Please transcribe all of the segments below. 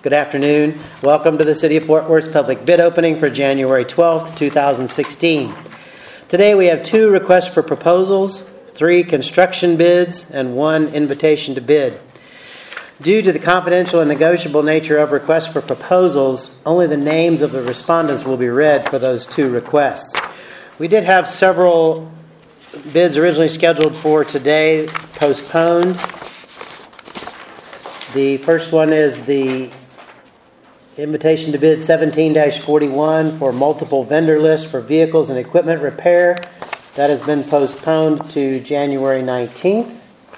Good afternoon. Welcome to the City of Fort Worth's public bid opening for January 12th, 2016. Today we have 2 requests for proposals, 3 construction bids, and 1 invitation to bid. Due to the confidential and negotiable nature of requests for proposals, only the names of the respondents will be read for those 2 requests. We did have several bids originally scheduled for today postponed. The first one is the invitation to bid 17-41 for multiple vendor lists for vehicles and equipment repair. That has been postponed to January 19th.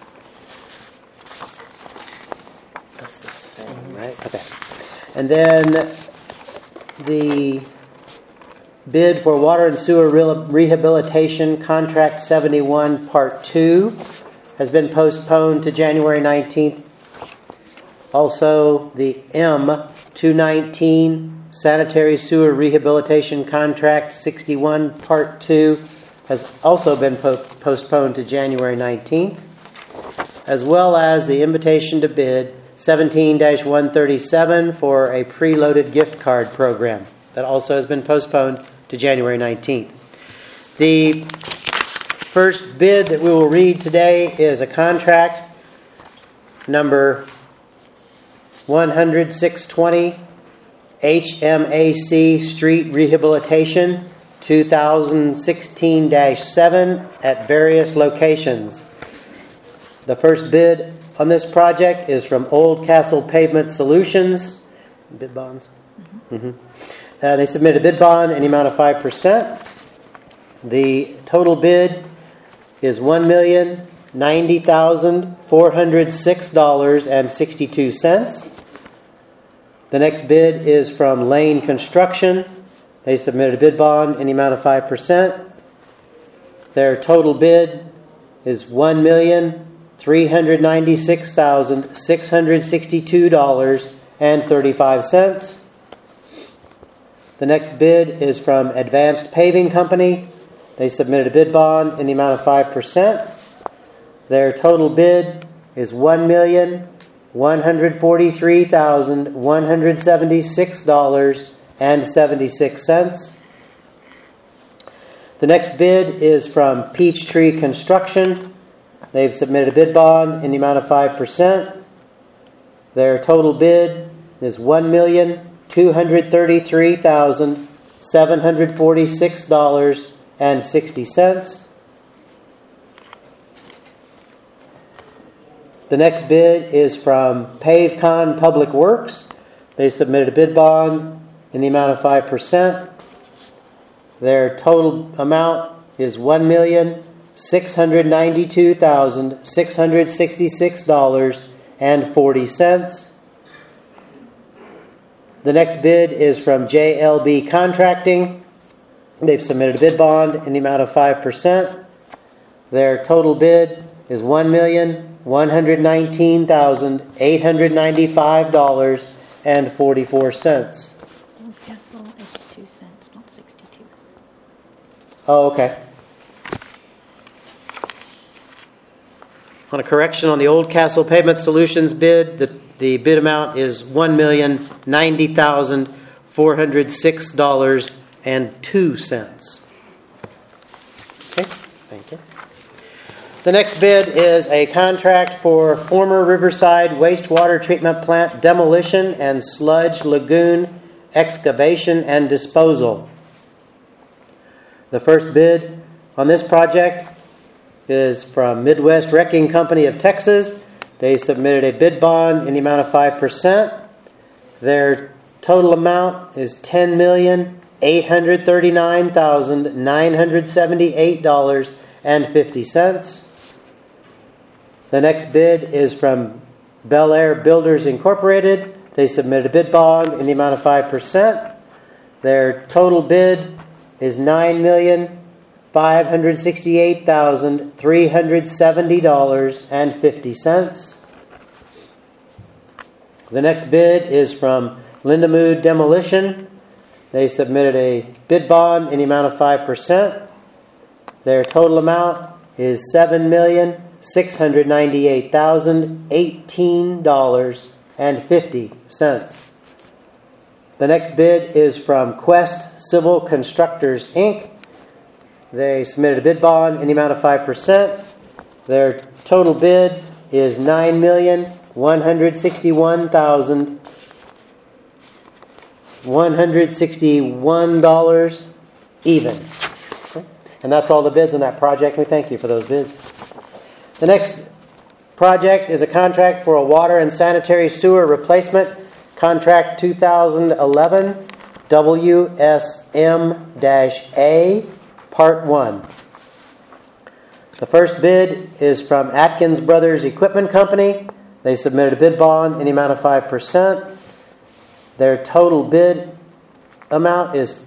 That's the same, right? Okay. And then the bid for water and sewer rehabilitation contract 71 part 2 has been postponed to January 19th. Also, the M219 sanitary sewer rehabilitation contract 61 part 2 has also been postponed to January 19th, as well as the invitation to bid 17-137 for a preloaded gift card program. That also has been postponed to January 19th. The first bid that we will read today is a contract number 100-620 HMAC Street Rehabilitation 2016-7 at various locations. The first bid on this project is from Old Castle Pavement Solutions. Bid bonds? Mm-hmm. They submitted a bid bond in the amount of 5%. The total bid is $1,090,406.62. The next bid is from Lane Construction. They submitted a bid bond in the amount of 5%. Their total bid is $1,396,662.35. The next bid is from Advanced Paving Company. They submitted a bid bond in the amount of 5%. Their total bid is $1,143,176.76. The next bid is from Peachtree Construction. They've submitted a bid bond in the amount of 5%. Their total bid is $1,233,746.60. The next bid is from PaveCon Public Works. They submitted a bid bond in the amount of 5%. Their total amount is $1,692,666.40. The next bid is from JLB Contracting. They've submitted a bid bond in the amount of 5%. Their total bid is $1,119,895.44. Old Castle is 2 cents, not 62. Oh, okay. On a correction on the Old Castle Pavement Solutions bid, the bid amount is $1,090,406.02. Okay, thank you. The next bid is a contract for former Riverside Wastewater Treatment Plant demolition and sludge lagoon excavation and disposal. The first bid on this project is from Midwest Wrecking Company of Texas. They submitted a bid bond in the amount of 5%. Their total amount is $10,839,978.50. The next bid is from Bel Air Builders Incorporated. They submitted a bid bond in the amount of 5%. Their total bid is $9,568,370.50. The next bid is from Lindamood Demolition. They submitted a bid bond in the amount of 5%. Their total amount is $7,698,018.50. The next bid is from Quest Civil Constructors, Inc. They submitted a bid bond in the amount of 5%. Their total bid is $9,161,161 even. Okay. And that's all the bids on that project. We thank you for those bids. The next project is a contract for a water and sanitary sewer replacement. Contract 2011 WSM-A Part 1. The first bid is from Atkins Brothers Equipment Company. They submitted a bid bond in the amount of 5%. Their total bid amount is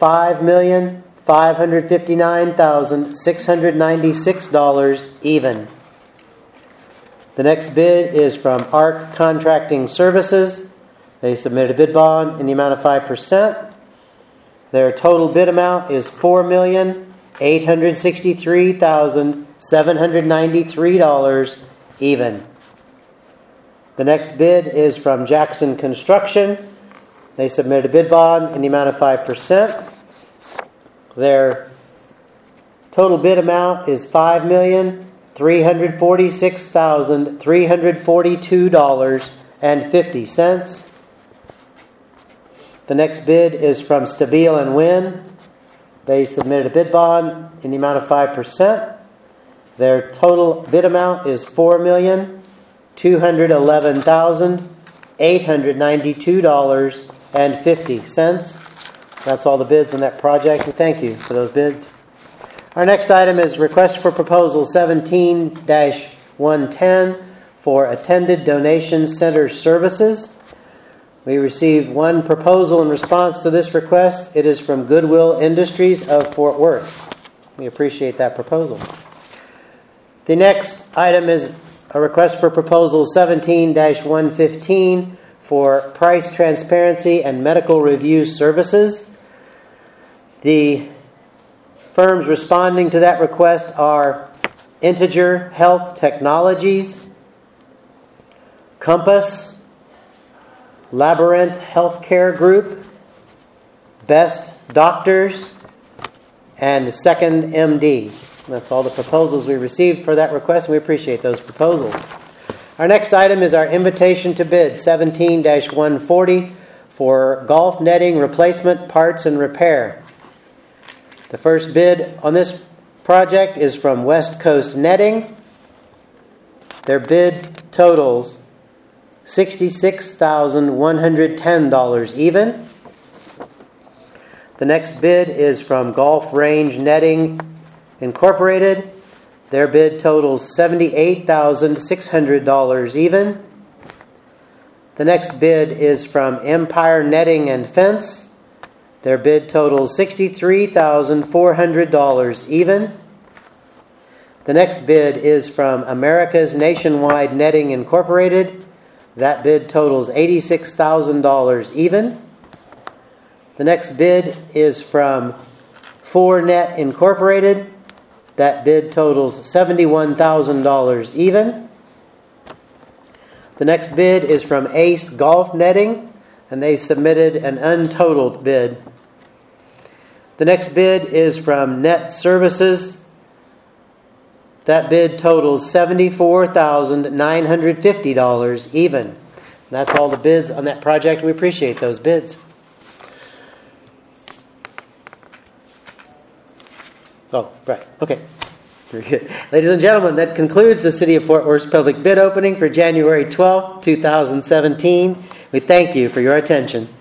$5,559,696 even. The next bid is from ARC Contracting Services. They submitted a bid bond in the amount of 5%. Their total bid amount is $4,863,793 even. The next bid is from Jackson Construction. They submitted a bid bond in the amount of 5%. Their total bid amount is $5,346,342.50. The next bid is from Stabile and Wynn. They submitted a bid bond in the amount of 5%. Their total bid amount is $4,211,892.50. That's all the bids on that project, and thank you for those bids. Our next item is request for proposal 17-110 for attended donation center services. We received one proposal in response to this request. It is from Goodwill Industries of Fort Worth. We appreciate that proposal. The next item is a request for proposal 17-115 for price transparency and medical review services. The firms responding to that request are Integer Health Technologies, Compass, Labyrinth Healthcare Group, Best Doctors, and Second MD. That's all the proposals we received for that request, and we appreciate those proposals. Our next item is our invitation to bid, 17-140, for golf netting replacement parts and repair. The first bid on this project is from West Coast Netting. Their bid totals $66,110 even. The next bid is from Golf Range Netting Incorporated. Their bid totals $78,600 even. The next bid is from Empire Netting and Fence. Their bid totals $63,400 even. The next bid is from America's Nationwide Netting Incorporated. That bid totals $86,000 even. The next bid is from 4Net Incorporated. That bid totals $71,000 even. The next bid is from Ace Golf Netting, and they submitted an untotaled bid. The next bid is from Net Services. That bid totals $74,950 even. That's all the bids on that project. We appreciate those bids. Oh, right. Okay. Very good. Ladies and gentlemen, that concludes the City of Fort Worth's public bid opening for January 12th, 2017. We thank you for your attention.